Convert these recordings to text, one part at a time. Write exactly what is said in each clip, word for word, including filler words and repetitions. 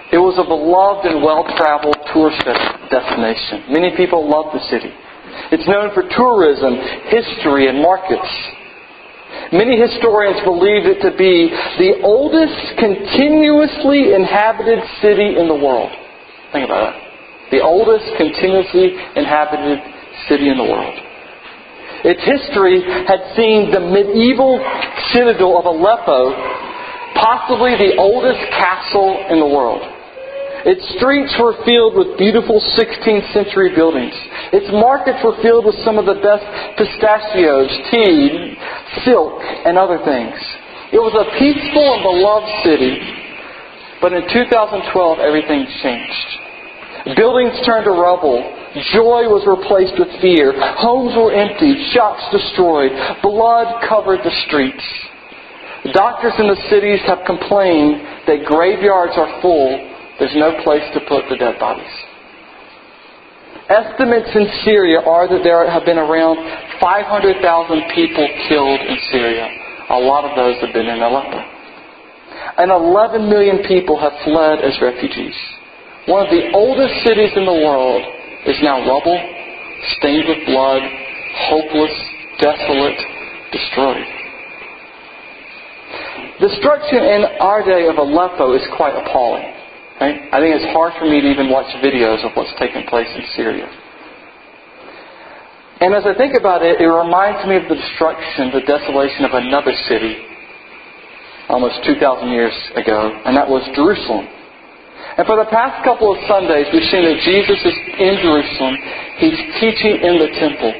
It was a beloved and well-traveled tourist destination. Many people love the city. It's known for tourism, history, and markets. Many historians believe it to be the oldest continuously inhabited city in the world. Think about that. The oldest continuously inhabited city in the world. Its history had seen the medieval citadel of Aleppo, possibly the oldest castle in the world. Its streets were filled with beautiful sixteenth century buildings. Its markets were filled with some of the best pistachios, tea, silk, and other things. It was a peaceful and beloved city, but in two thousand twelve everything changed. Buildings turned to rubble. Joy was replaced with fear. Homes were emptied. Shops destroyed. Blood covered the streets. Doctors in the cities have complained that graveyards are full. There's no place to put the dead bodies. Estimates in Syria are that there have been around five hundred thousand people killed in Syria. A lot of those have been in Aleppo. And eleven million people have fled as refugees. One of the oldest cities in the world is now rubble, stained with blood, hopeless, desolate, destroyed. Destruction in our day of Aleppo is quite appalling. Right? I think it's hard for me to even watch videos of what's taking place in Syria. And as I think about it, it reminds me of the destruction, the desolation of another city almost two thousand years ago, and that was Jerusalem. And for the past couple of Sundays, we've seen that Jesus is in Jerusalem. He's teaching in the temple.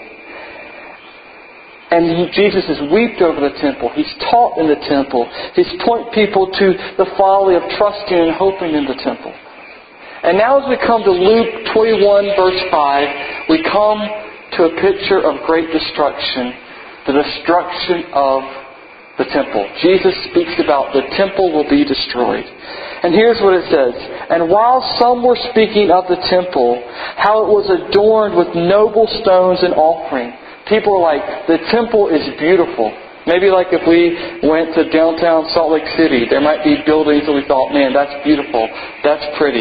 And he, Jesus has wept over the temple. He's taught in the temple. He's pointed people to the folly of trusting and hoping in the temple. And now as we come to Luke twenty-one, verse five, we come to a picture of great destruction. The destruction of the temple. Jesus speaks about the temple will be destroyed. And here's what it says. And while some were speaking of the temple, how it was adorned with noble stones and offering. People are like, the temple is beautiful. Maybe like if we went to downtown Salt Lake City, there might be buildings that we thought, man, that's beautiful. That's pretty.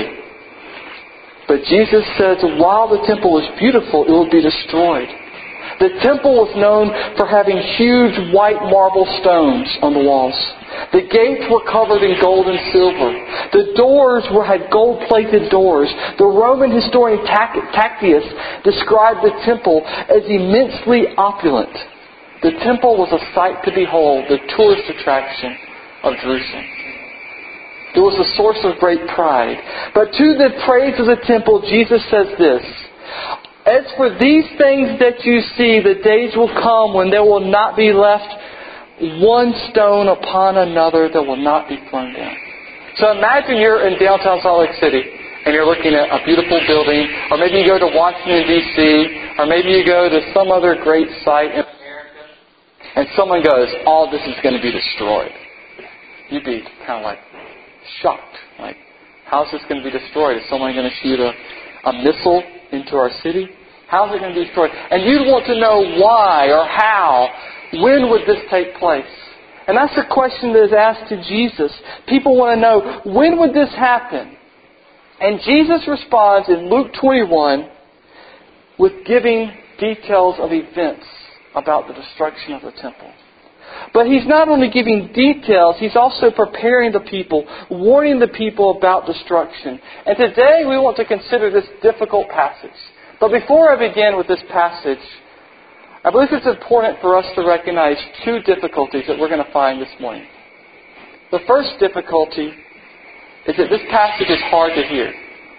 But Jesus says, while the temple is beautiful, it will be destroyed. The temple was known for having huge white marble stones on the walls. The gates were covered in gold and silver. The doors were had gold-plated doors. The Roman historian Tacitus described the temple as immensely opulent. The temple was a sight to behold, the tourist attraction of Jerusalem. It was a source of great pride. But to the praise of the temple, Jesus says this, as for these things that you see, the days will come when there will not be left one stone upon another that will not be thrown down. So imagine you're in downtown Salt Lake City and you're looking at a beautiful building, or maybe you go to Washington, D C, or maybe you go to some other great site in America, and someone goes, all this is going to be destroyed. You'd be kind of like shocked. Like, how's this going to be destroyed? Is someone going to shoot a, a missile into our city? How's it going to be destroyed? And you'd want to know why or how. When would this take place? And that's the question that is asked to Jesus. People want to know, when would this happen? And Jesus responds in Luke twenty-one with giving details of events about the destruction of the temple. But He's not only giving details, He's also preparing the people, warning the people about destruction. And today we want to consider this difficult passage. But before I begin with this passage, I believe it's important for us to recognize two difficulties that we're going to find this morning. The first difficulty is that this passage is hard to hear.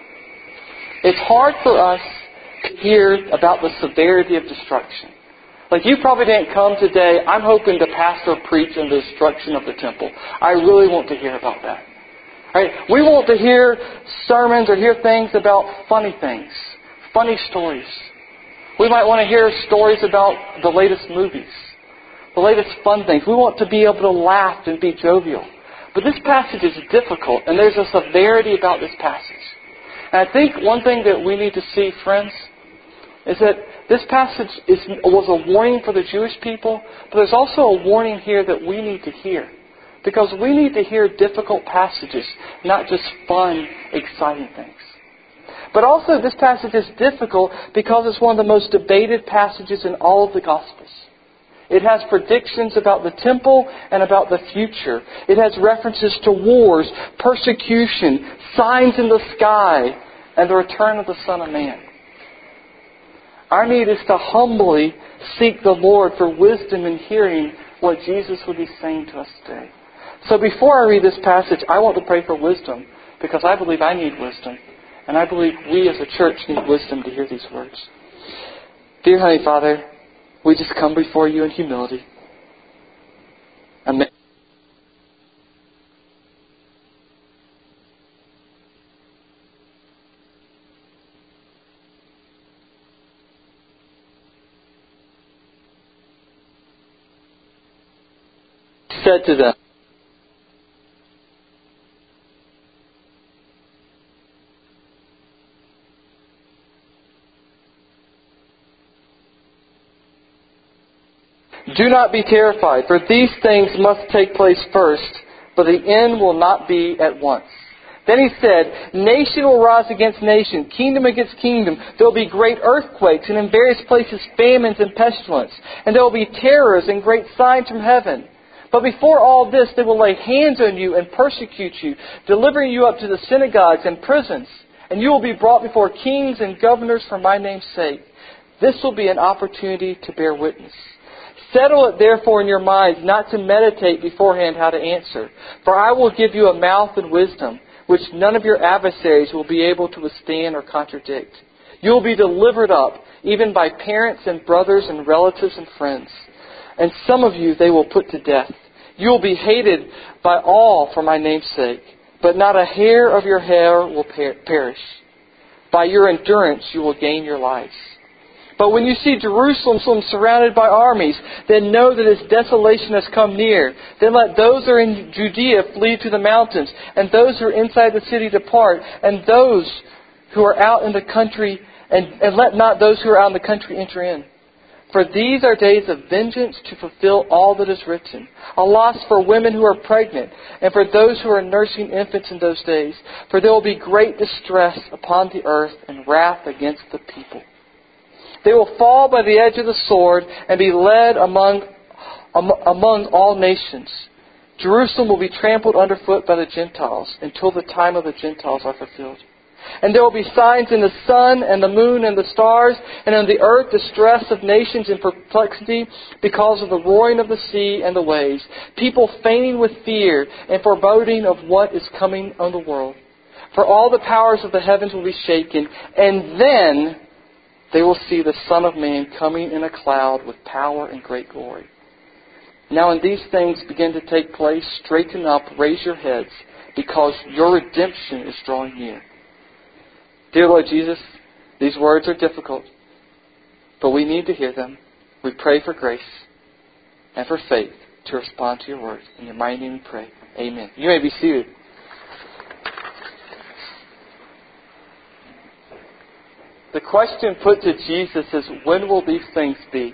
It's hard for us to hear about the severity of destruction. Like, you probably didn't come today, I'm hoping the pastor preach on the destruction of the temple. I really want to hear about that. Right? We want to hear sermons or hear things about funny things, funny stories. We might want to hear stories about the latest movies, the latest fun things. We want to be able to laugh and be jovial. But this passage is difficult, and there's a severity about this passage. And I think one thing that we need to see, friends, is that this passage is, was a warning for the Jewish people, but there's also a warning here that we need to hear. Because we need to hear difficult passages, not just fun, exciting things. But also this passage is difficult because it's one of the most debated passages in all of the Gospels. It has predictions about the temple and about the future. It has references to wars, persecution, signs in the sky, and the return of the Son of Man. Our need is to humbly seek the Lord for wisdom in hearing what Jesus would be saying to us today. So before I read this passage, I want to pray for wisdom because I believe I need wisdom. And I believe we as a church need wisdom to hear these words. Dear Heavenly Father, we just come before you in humility. Amen. Said to them, do not be terrified, for these things must take place first, but the end will not be at once. Then he said, nation will rise against nation, kingdom against kingdom. There will be great earthquakes, and in various places famines and pestilence. And there will be terrors and great signs from heaven. But before all this, they will lay hands on you and persecute you, delivering you up to the synagogues and prisons. And you will be brought before kings and governors for my name's sake. This will be an opportunity to bear witness. Settle it therefore in your minds not to meditate beforehand how to answer. For I will give you a mouth and wisdom, which none of your adversaries will be able to withstand or contradict. You will be delivered up, even by parents and brothers and relatives and friends. And some of you they will put to death. You will be hated by all for my name's sake. But not a hair of your hair will per- perish. By your endurance you will gain your lives. But when you see Jerusalem surrounded by armies, then know that its desolation has come near. Then let those who are in Judea flee to the mountains, and those who are inside the city depart, and those who are out in the country, and, and let not those who are out in the country enter in. For these are days of vengeance to fulfill all that is written. A loss for women who are pregnant, and for those who are nursing infants in those days. For there will be great distress upon the earth, and wrath against the people. They will fall by the edge of the sword and be led among, among all nations. Jerusalem will be trampled underfoot by the Gentiles until the time of the Gentiles are fulfilled. And there will be signs in the sun and the moon and the stars, and on the earth distress of nations in perplexity because of the roaring of the sea and the waves, people fainting with fear and foreboding of what is coming on the world. For all the powers of the heavens will be shaken, and then they will see the Son of Man coming in a cloud with power and great glory. Now when these things begin to take place, straighten up, raise your heads, because your redemption is drawing near. Dear Lord Jesus, these words are difficult, but we need to hear them. We pray for grace and for faith to respond to your word. In your mighty name we pray. Amen. You may be seated. The question put to Jesus is, when will these things be?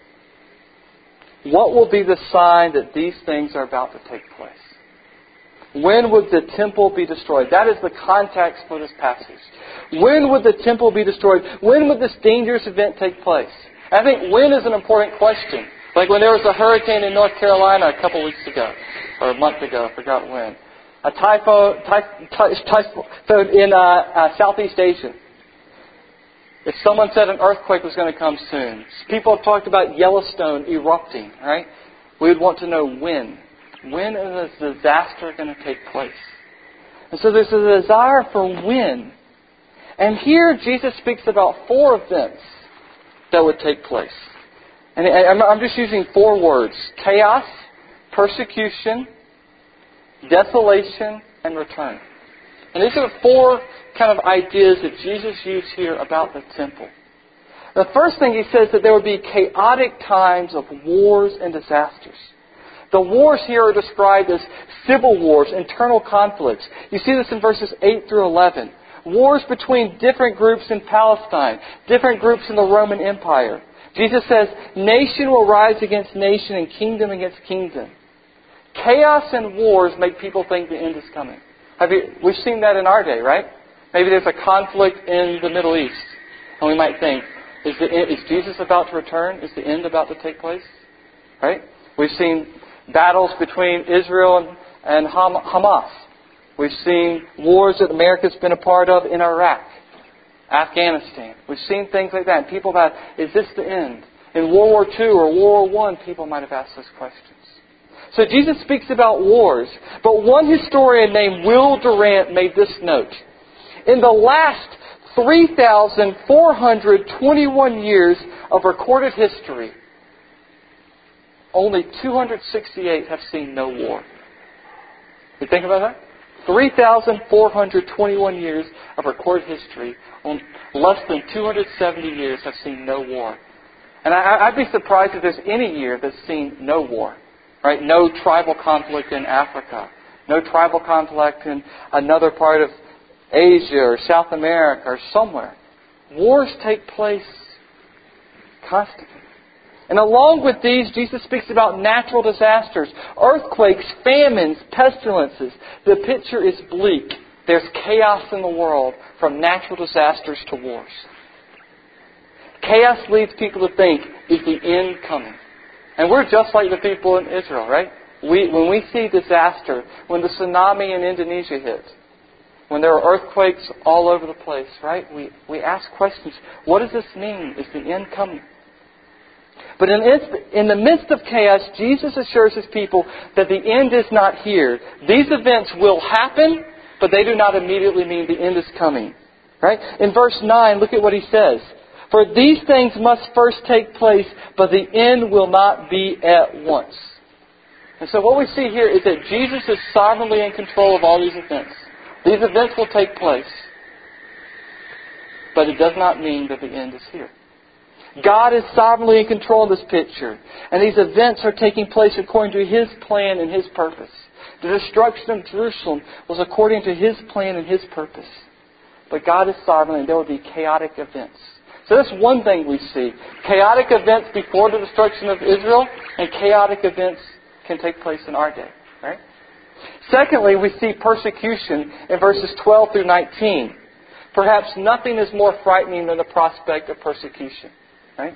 What will be the sign that these things are about to take place? When would the temple be destroyed? That is the context for this passage. When would the temple be destroyed? When would this dangerous event take place? I think when is an important question. Like when there was a hurricane in North Carolina a couple weeks ago, or a month ago, I forgot when. A typhoon, typhoon in uh, uh, Southeast Asia. If someone said an earthquake was going to come soon, people have talked about Yellowstone erupting, right? We would want to know when. When is a disaster going to take place? And so there's a desire for when. And here Jesus speaks about four events that would take place. And I'm just using four words. Chaos, persecution, desolation, and return. And these are the four kind of ideas that Jesus used here about the temple. The first thing he says that there would be chaotic times of wars and disasters. The wars here are described as civil wars, internal conflicts. You see this in verses eight through eleven. Wars between different groups in Palestine, different groups in the Roman Empire. Jesus says, nation will rise against nation and kingdom against kingdom. Chaos and wars make people think the end is coming. Have you, we've seen that in our day, right? Maybe there's a conflict in the Middle East, and we might think, is, the, is Jesus about to return? Is the end about to take place? Right? We've seen battles between Israel and, and Ham, Hamas. We've seen wars that America's been a part of in Iraq, Afghanistan. We've seen things like that. And people have asked, is this the end? In World War Two or World War One, people might have asked those questions. So Jesus speaks about wars, but one historian named Will Durant made this note. In the last three thousand four hundred twenty-one years of recorded history, only two hundred sixty-eight have seen no war. You think about that? three thousand four hundred twenty-one years of recorded history, on less than two hundred seventy years have seen no war. And I, I'd be surprised if there's any year that's seen no war. Right? No tribal conflict in Africa. No tribal conflict in another part of Asia or South America or somewhere. Wars take place constantly. And along with these, Jesus speaks about natural disasters, earthquakes, famines, pestilences. The picture is bleak. There's chaos in the world, from natural disasters to wars. Chaos leads people to think, is the end coming? And we're just like the people in Israel, right? We, when we see disaster, when the tsunami in Indonesia hit, when there are earthquakes all over the place, right? We, we ask questions. What does this mean? Is the end coming? But in, in the midst of chaos, Jesus assures His people that the end is not here. These events will happen, but they do not immediately mean the end is coming. Right? In verse nine, look at what He says. For these things must first take place, but the end will not be at once. And so what we see here is that Jesus is sovereignly in control of all these events. These events will take place, but it does not mean that the end is here. God is sovereignly in control of this picture, and these events are taking place according to His plan and His purpose. The destruction of Jerusalem was according to His plan and His purpose. But God is sovereign, and there will be chaotic events. So that's one thing we see. Chaotic events before the destruction of Israel, and chaotic events can take place in our day. Right? Secondly, we see persecution in verses twelve through nineteen. Perhaps nothing is more frightening than the prospect of persecution. Right?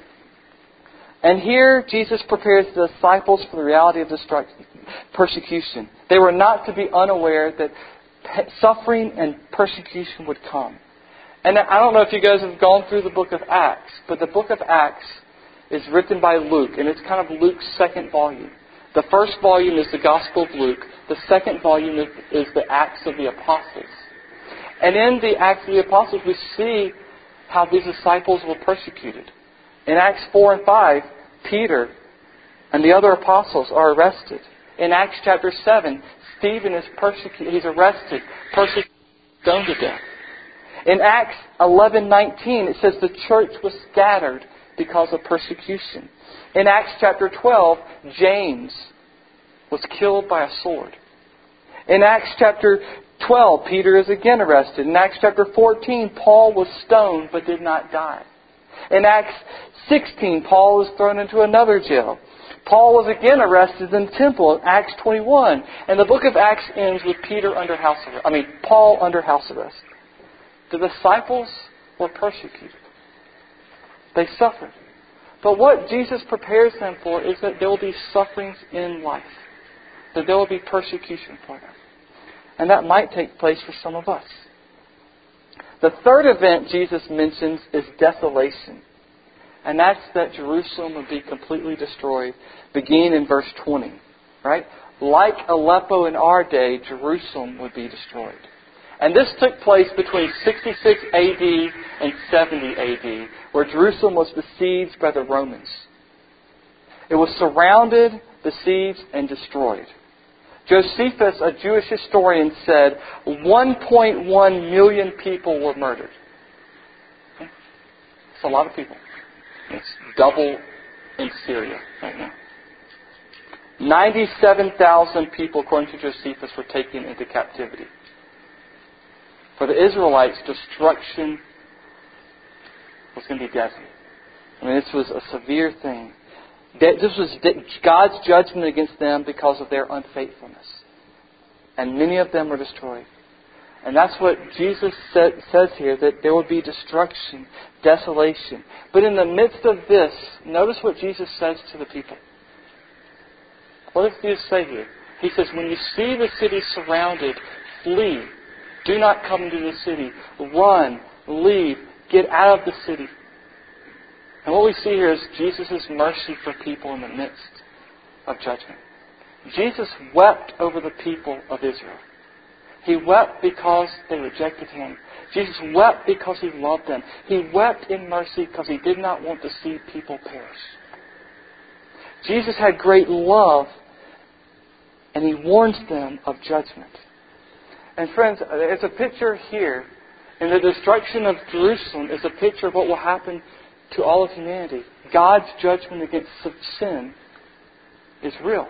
And here Jesus prepares the disciples for the reality of destruction, persecution. They were not to be unaware that suffering and persecution would come. And I don't know if you guys have gone through the book of Acts, but the book of Acts is written by Luke, and it's kind of Luke's second volume. The first volume is the Gospel of Luke. The second volume is, is the Acts of the Apostles. And in the Acts of the Apostles, we see how these disciples were persecuted. In Acts four and five, Peter and the other apostles are arrested. In Acts chapter seven, Stephen is persecuted. He's arrested, persecuted, stoned to death. In Acts eleven nineteen, it says the church was scattered because of persecution. In Acts chapter twelve, James was killed by a sword. In Acts chapter twelve, Peter is again arrested. In Acts chapter fourteen, Paul was stoned but did not die. In Acts sixteen, Paul was thrown into another jail. Paul was again arrested in the temple in Acts twenty-one. And the book of Acts ends with Peter under house arrest. I mean, Paul under house arrest. The disciples were persecuted. They suffered. But what Jesus prepares them for is that there will be sufferings in life. That there will be persecution for them. And that might take place for some of us. The third event Jesus mentions is desolation. And that's that Jerusalem would be completely destroyed, beginning in verse twenty. Right? Like Aleppo in our day, Jerusalem would be destroyed. And this took place between sixty-six A D and seventy A D, where Jerusalem was besieged by the Romans. It was surrounded, besieged, and destroyed. Josephus, a Jewish historian, said one point one million people were murdered. It's a lot of people. It's double in Syria right now. ninety-seven thousand people, according to Josephus, were taken into captivity. For the Israelites, destruction was going to be deadly. I mean, this was a severe thing. This was God's judgment against them because of their unfaithfulness. And many of them were destroyed. And that's what Jesus says here, that there will be destruction, desolation. But in the midst of this, notice what Jesus says to the people. What does Jesus say here? He says, when you see the city surrounded, flee. Do not come into the city. Run, leave, get out of the city. And what we see here is Jesus' mercy for people in the midst of judgment. Jesus wept over the people of Israel. He wept because they rejected Him. Jesus wept because He loved them. He wept in mercy because He did not want to see people perish. Jesus had great love, and He warns them of judgment. And friends, it's a picture here, and the destruction of Jerusalem is a picture of what will happen to all of humanity. God's judgment against sin is real.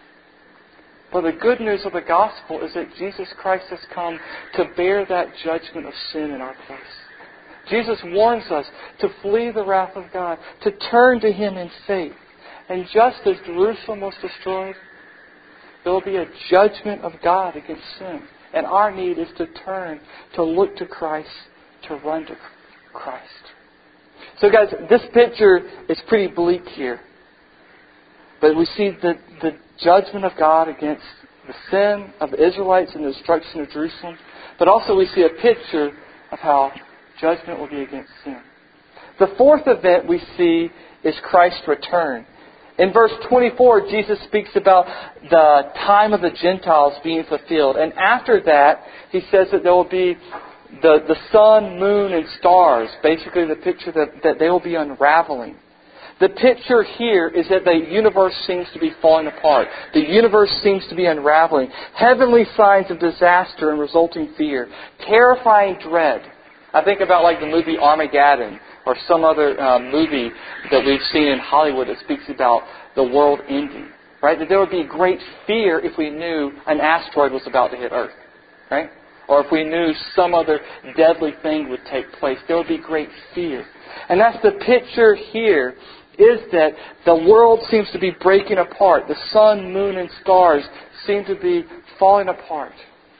But the good news of the gospel is that Jesus Christ has come to bear that judgment of sin in our place. Jesus warns us to flee the wrath of God, to turn to Him in faith. And just as Jerusalem was destroyed, there will be a judgment of God against sin. And our need is to turn, to look to Christ, to run to Christ. So guys, this picture is pretty bleak here. But we see the, the judgment of God against the sin of the Israelites and the destruction of Jerusalem. But also we see a picture of how judgment will be against sin. The fourth event we see is Christ's return. In verse twenty-four, Jesus speaks about the time of the Gentiles being fulfilled. And after that, He says that there will be the, the sun, moon, and stars. Basically the picture that, that they will be unraveling. The picture here is that the universe seems to be falling apart. The universe seems to be unraveling. Heavenly signs of disaster and resulting fear. Terrifying dread. I think about like the movie Armageddon or some other uh, movie that we've seen in Hollywood that speaks about the world ending. Right? That there would be great fear if we knew an asteroid was about to hit Earth. Right? Or if we knew some other deadly thing would take place. There would be great fear. And that's the picture here, is that the world seems to be breaking apart. The sun, moon, and stars seem to be falling apart.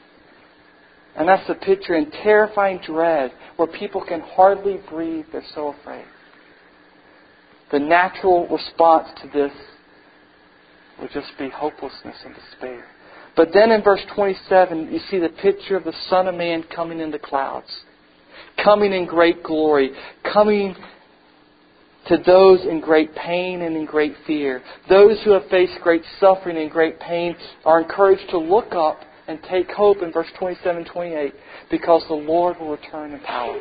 And that's the picture in terrifying dread where people can hardly breathe. They're so afraid. The natural response to this would just be hopelessness and despair. But then in verse twenty-seven, you see the picture of the Son of Man coming in the clouds. Coming in great glory. Coming to those in great pain and in great fear. Those who have faced great suffering and great pain are encouraged to look up and take hope in verse twenty-seven and twenty-eight, because the Lord will return in power.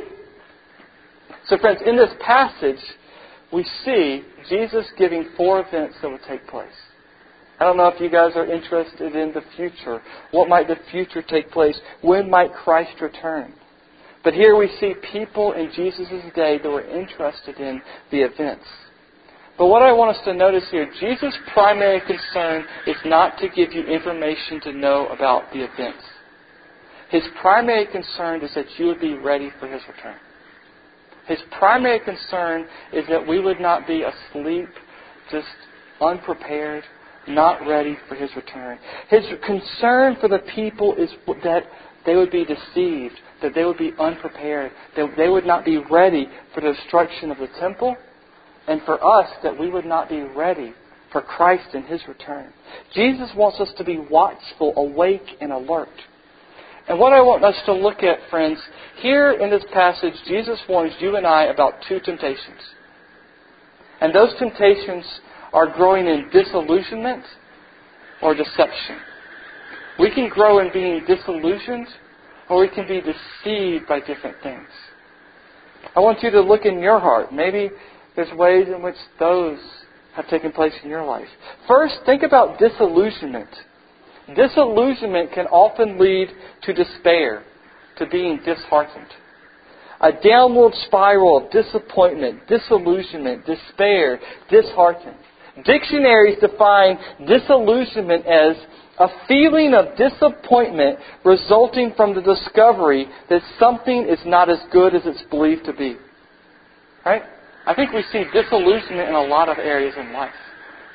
So friends, in this passage, we see Jesus giving four events that will take place. I don't know if you guys are interested in the future. What might the future take place? When might Christ return? But here we see people in Jesus' day that were interested in the events. But what I want us to notice here, Jesus' primary concern is not to give you information to know about the events. His primary concern is that you would be ready for His return. His primary concern is that we would not be asleep, just unprepared, not ready for His return. His concern for the people is that they would be deceived, that they would be unprepared, that they would not be ready for the destruction of the temple, and for us, that we would not be ready for Christ and His return. Jesus wants us to be watchful, awake, and alert. And what I want us to look at, friends, here in this passage, Jesus warns you and I about two temptations. And those temptations are growing in disillusionment or deception. We can grow in being disillusioned, or we can be deceived by different things. I want you to look in your heart. Maybe there's ways in which those have taken place in your life. First, think about disillusionment. Disillusionment can often lead to despair, to being disheartened. A downward spiral of disappointment, disillusionment, despair, disheartened. Dictionaries define disillusionment as a feeling of disappointment resulting from the discovery that something is not as good as it's believed to be. Right? I think we see disillusionment in a lot of areas in life.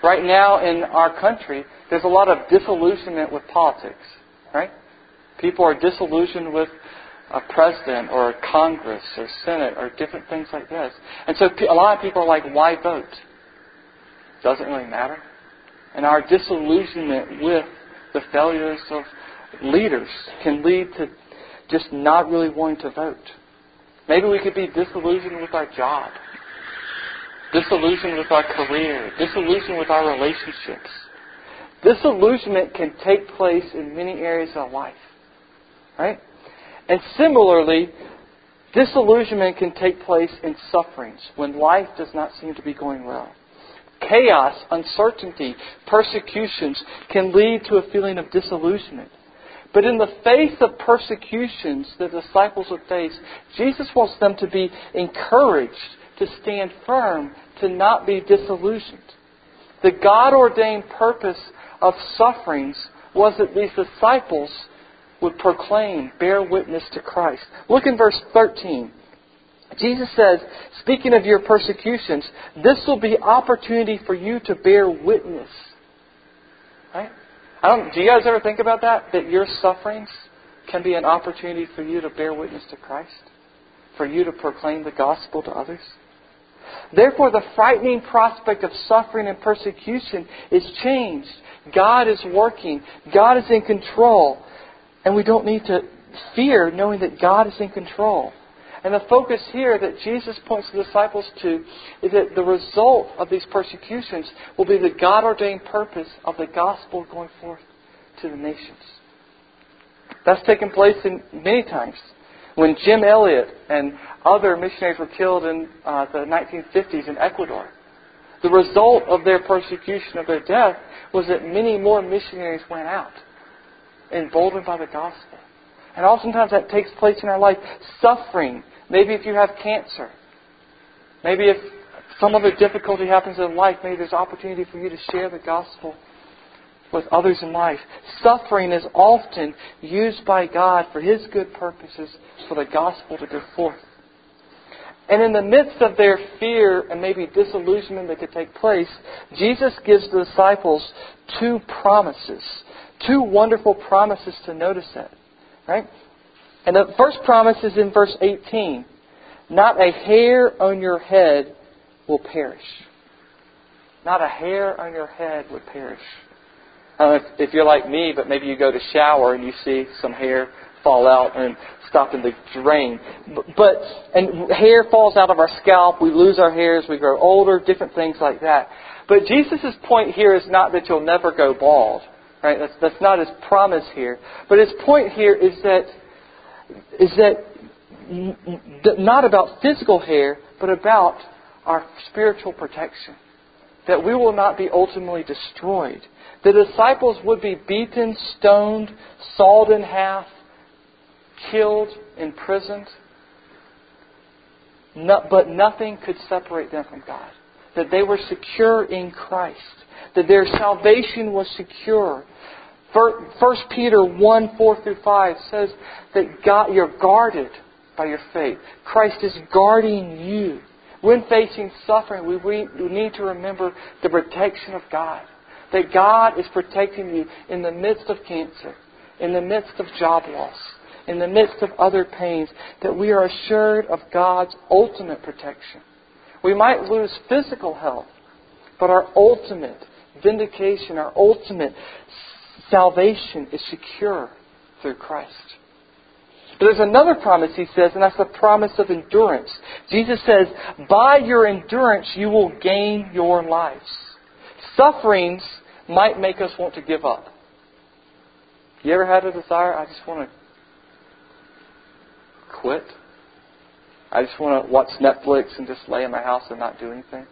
Right now in our country, there's a lot of disillusionment with politics, right? People are disillusioned with a president or a Congress or Senate or different things like this. And so a lot of people are like, why vote? Doesn't really matter. And our disillusionment with the failures of leaders can lead to just not really wanting to vote. Maybe we could be disillusioned with our job, disillusioned with our career, disillusioned with our relationships. Disillusionment can take place in many areas of life, right? And similarly, disillusionment can take place in sufferings when life does not seem to be going well. Chaos, uncertainty, persecutions can lead to a feeling of disillusionment. But in the face of persecutions the disciples would face, Jesus wants them to be encouraged to stand firm, to not be disillusioned. The God-ordained purpose of sufferings was that these disciples would proclaim, bear witness to Christ. Look in verse thirteen. Jesus says, speaking of your persecutions, this will be opportunity for you to bear witness. Right? I don't, do you guys ever think about that? That your sufferings can be an opportunity for you to bear witness to Christ? For you to proclaim the gospel to others? Therefore, the frightening prospect of suffering and persecution is changed. God is working. God is in control. And we don't need to fear knowing that God is in control. And the focus here that Jesus points the disciples to is that the result of these persecutions will be the God-ordained purpose of the gospel going forth to the nations. That's taken place in many times. When Jim Elliot and other missionaries were killed in uh, the nineteen fifties in Ecuador, the result of their persecution, of their death, was that many more missionaries went out, emboldened by the gospel. And oftentimes that takes place in our life. Suffering. Maybe if you have cancer. Maybe if some other difficulty happens in life, maybe there's opportunity for you to share the gospel with others in life. Suffering is often used by God for His good purposes for the gospel to go forth. And in the midst of their fear and maybe disillusionment that could take place, Jesus gives the disciples two promises. Two wonderful promises to notice that. Right? And the first promise is in verse eighteen. Not a hair on your head will perish. Not a hair on your head would perish. I don't know if, if you're like me, but maybe you go to shower and you see some hair fall out and stop in the drain. But and hair falls out of our scalp. We lose our hair as we grow older. Different things like that. But Jesus' point here is not that you'll never go bald. Right? That's, that's not His promise here. But His point here is that is that not about physical hair, but about our spiritual protection. That we will not be ultimately destroyed. The disciples would be beaten, stoned, sawed in half, killed, imprisoned. No, but nothing could separate them from God. That they were secure in Christ. That their salvation was secure. First Peter one, four through five says that God, you're guarded by your faith. Christ is guarding you. When facing suffering, we, we need to remember the protection of God. That God is protecting you in the midst of cancer, in the midst of job loss, in the midst of other pains. That we are assured of God's ultimate protection. We might lose physical health, but our ultimate vindication, our ultimate salvation is secure through Christ. But there's another promise, He says, and that's the promise of endurance. Jesus says, by your endurance you will gain your lives. Sufferings might make us want to give up. You ever had a desire, I just want to quit? I just want to watch Netflix and just lay in my house and not do anything?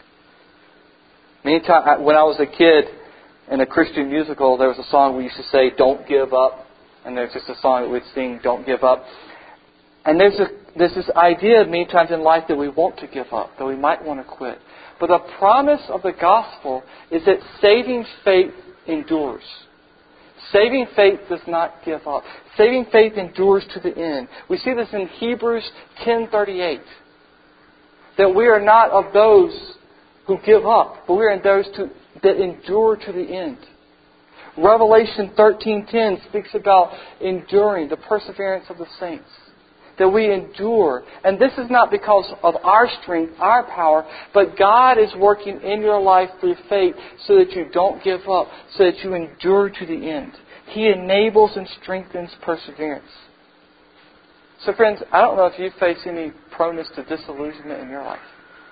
Many times, when I was a kid, in a Christian musical, there was a song we used to say, "Don't give up." And there's just a song that we'd sing, "Don't give up." And there's, a, there's this idea many times in life that we want to give up, that we might want to quit. But the promise of the gospel is that saving faith endures. Saving faith does not give up. Saving faith endures to the end. We see this in Hebrews ten thirty-eight. That we are not of those who give up, but we are in those, to, that endure to the end. Revelation thirteen ten speaks about enduring, the perseverance of the saints. That we endure. And this is not because of our strength, our power, but God is working in your life through faith so that you don't give up, so that you endure to the end. He enables and strengthens perseverance. So friends, I don't know if you face any proneness to disillusionment in your life.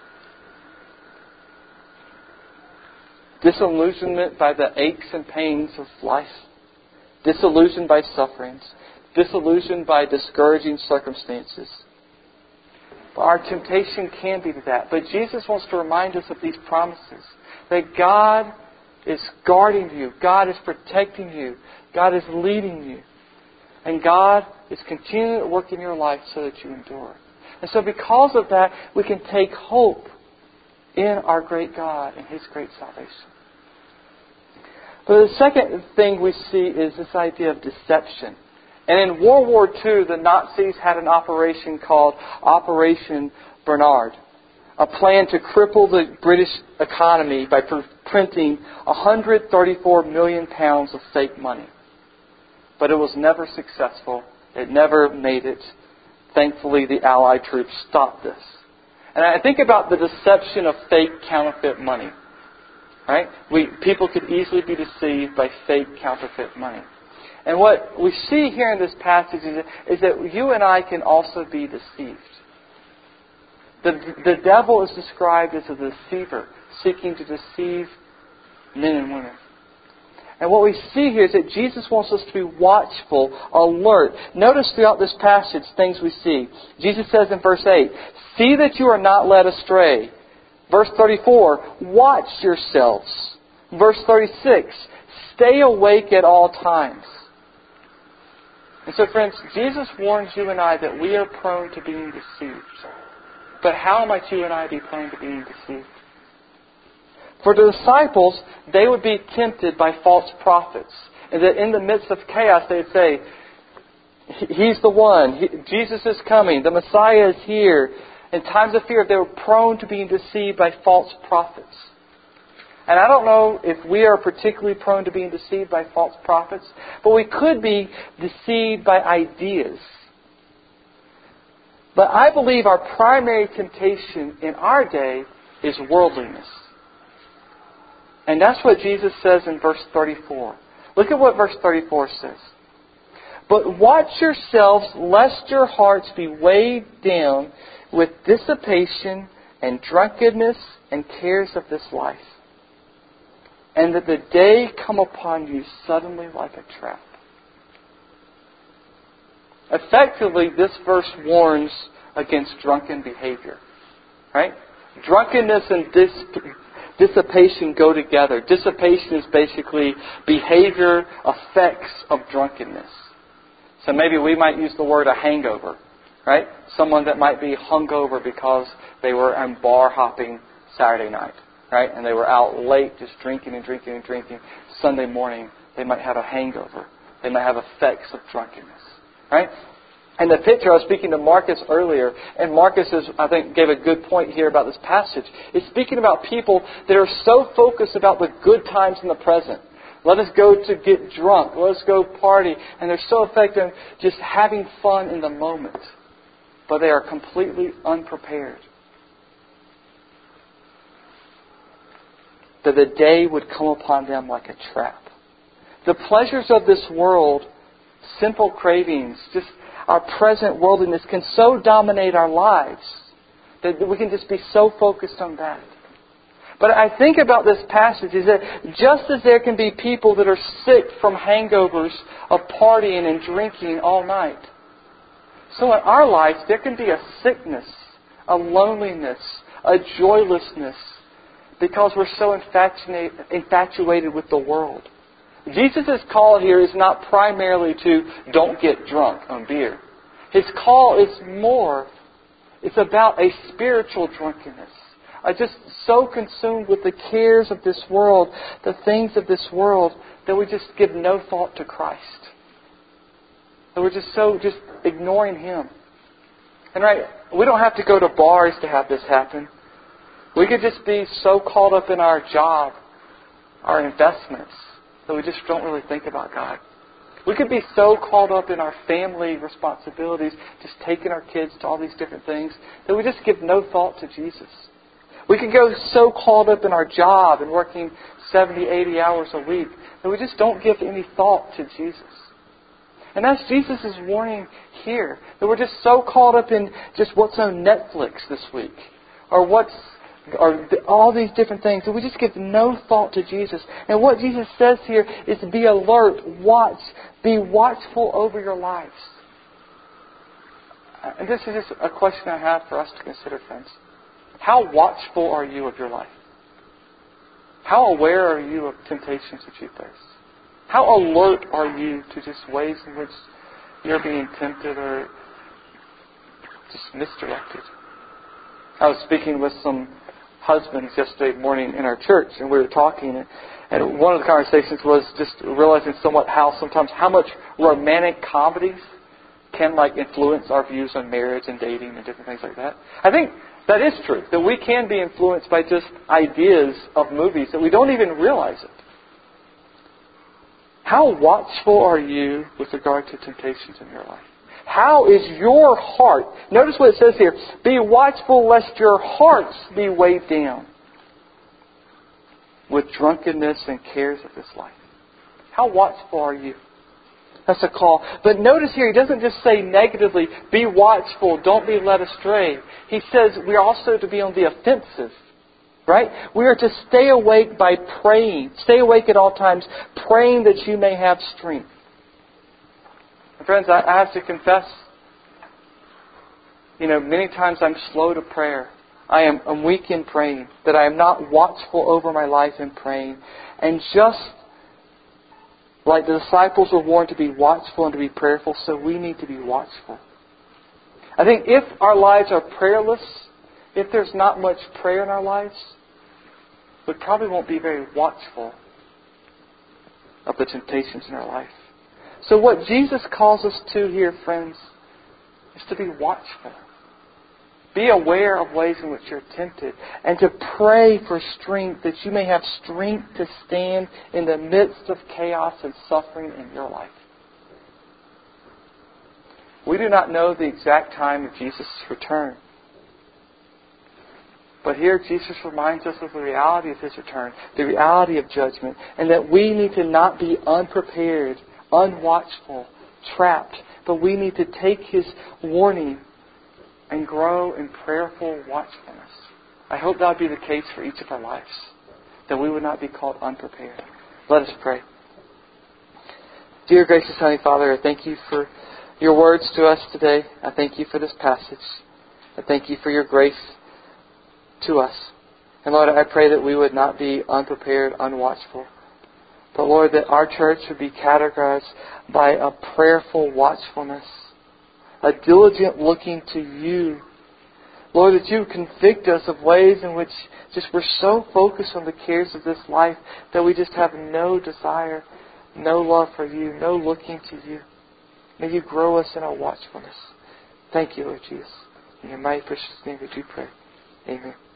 Disillusionment by the aches and pains of life. Disillusioned by sufferings. Disillusioned by discouraging circumstances. But our temptation can be to that. But Jesus wants to remind us of these promises. That God is guarding you. God is protecting you. God is leading you. And God is continuing to work in your life so that you endure. And so because of that, we can take hope in our great God and His great salvation. But the second thing we see is this idea of deception. And in World War Two, the Nazis had an operation called Operation Bernard. A plan to cripple the British economy by printing one hundred thirty-four million pounds of fake money. But it was never successful. It never made it. Thankfully, the Allied troops stopped this. And I think about the deception of fake counterfeit money. Right? We, people could easily be deceived by fake counterfeit money. And what we see here in this passage is, is that you and I can also be deceived. The, the devil is described as a deceiver, seeking to deceive men and women. And what we see here is that Jesus wants us to be watchful, alert. Notice throughout this passage things we see. Jesus says in verse eight, "See that you are not led astray." Verse thirty-four, "Watch yourselves." Verse thirty-six, "Stay awake at all times." And so, friends, Jesus warns you and I that we are prone to being deceived. But how might you and I be prone to being deceived? For the disciples, they would be tempted by false prophets. And that in the midst of chaos, they'd say, He's the one. He, Jesus is coming. The Messiah is here. In times of fear, they were prone to being deceived by false prophets. And I don't know if we are particularly prone to being deceived by false prophets, but we could be deceived by ideas. But I believe our primary temptation in our day is worldliness. And that's what Jesus says in verse thirty-four. Look at what verse thirty-four says. "But watch yourselves, lest your hearts be weighed down with dissipation and drunkenness and cares of this life, and that the day come upon you suddenly like a trap." Effectively, this verse warns against drunken behavior. Right? Drunkenness and dis- dissipation go together. Dissipation is basically behavior effects of drunkenness. So maybe we might use the word a hangover. Right? Someone that might be hungover because they were on bar hopping Saturday night. Right? And they were out late just drinking and drinking and drinking. Sunday morning, they might have a hangover. They might have effects of drunkenness. Right? And the picture, I was speaking to Marcus earlier, and Marcus, is, I think, gave a good point here about this passage. He's speaking about people that are so focused about the good times in the present. Let us go to get drunk. Let us go party. And they're so effective in just having fun in the moment. But they are completely unprepared. That the day would come upon them like a trap. The pleasures of this world, simple cravings, just our present worldliness can so dominate our lives that we can just be so focused on that. But I think about this passage is that just as there can be people that are sick from hangovers of partying and drinking all night, so in our lives there can be a sickness, a loneliness, a joylessness, because we're so infatuated, infatuated with the world. Jesus' call here is not primarily to don't get drunk on beer. His call is more, it's about a spiritual drunkenness. I'm just so consumed with the cares of this world, the things of this world, that we just give no thought to Christ. That we're just so just ignoring Him. And right, we don't have to go to bars to have this happen. We could just be so caught up in our job our investments, that we just don't really think about God. We could be so caught up in our family responsibilities, just taking our kids to all these different things, that we just give no thought to Jesus. We could go so caught up in our job and working seventy, eighty hours a week, that we just don't give any thought to Jesus. And that's Jesus' warning here, that we're just so caught up in just what's on Netflix this week, or what's or all these different things, that we just give no thought to Jesus. And what Jesus says here is to be alert, watch, be watchful over your lives. And this is just a question I have for us to consider, friends. How watchful are you of your life? How aware are you of temptations that you face? How alert are you to just ways in which you're being tempted or just misdirected? I was speaking with some husbands yesterday morning in our church, and we were talking, and one of the conversations was just realizing somewhat how sometimes how much romantic comedies can like influence our views on marriage and dating and different things like that. I think that is true, that we can be influenced by just ideas of movies that we don't even realize it. How watchful are you with regard to temptations in your life? How is your heart? Notice what it says here. Be watchful lest your hearts be weighed down with drunkenness and cares of this life. How watchful are you? That's a call. But notice here, he doesn't just say negatively, be watchful, don't be led astray. He says we're also to be on the offensive. Right? We are to stay awake by praying. Stay awake at all times, praying that you may have strength. And friends, I, I have to confess, you know, many times I'm slow to prayer. I am I'm weak in praying, that I am not watchful over my life in praying. And just like the disciples were warned to be watchful and to be prayerful, so we need to be watchful. I think if our lives are prayerless, if there's not much prayer in our lives, we probably won't be very watchful of the temptations in our life. So what Jesus calls us to here, friends, is to be watchful. Be aware of ways in which you're tempted, and to pray for strength, that you may have strength to stand in the midst of chaos and suffering in your life. We do not know the exact time of Jesus' return. But here Jesus reminds us of the reality of His return, the reality of judgment, and that we need to not be unprepared, unwatchful, trapped, but we need to take His warning and grow in prayerful watchfulness. I hope that would be the case for each of our lives, that we would not be caught unprepared. Let us pray. Dear gracious Heavenly Father, I thank you for your words to us today. I thank you for this passage. I thank you for your grace to us. And Lord, I pray that we would not be unprepared, unwatchful. But Lord, that our church would be categorized by a prayerful watchfulness, a diligent looking to you. Lord, that you convict us of ways in which just we're so focused on the cares of this life that we just have no desire, no love for you, no looking to you. May you grow us in our watchfulness. Thank you, Lord Jesus. In your mighty precious name we do pray. Amen.